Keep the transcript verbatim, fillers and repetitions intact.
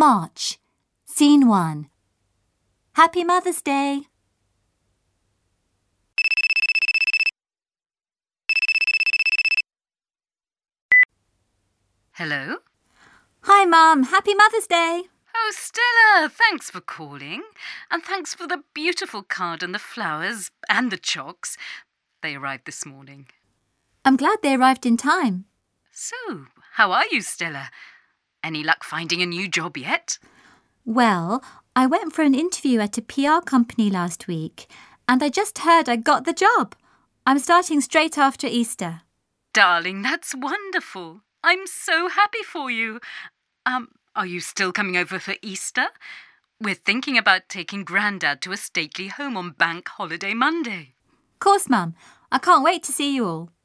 March. Scene one. Happy Mother's Day. Hello? Hi, Mum. Happy Mother's Day. Oh, Stella, thanks for calling. And thanks for the beautiful card and the flowers and the chocks. They arrived this morning. I'm glad they arrived in time. So, how are you, Stella? Any luck finding a new job yet? Well, I went for an interview at a P R company last week, and I just heard I got the job. I'm starting straight after Easter. Darling, that's wonderful. I'm so happy for you. Um, are you still coming over for Easter? We're thinking about taking Grandad to a stately home on Bank Holiday Monday. Of course, Mum. I can't wait to see you all.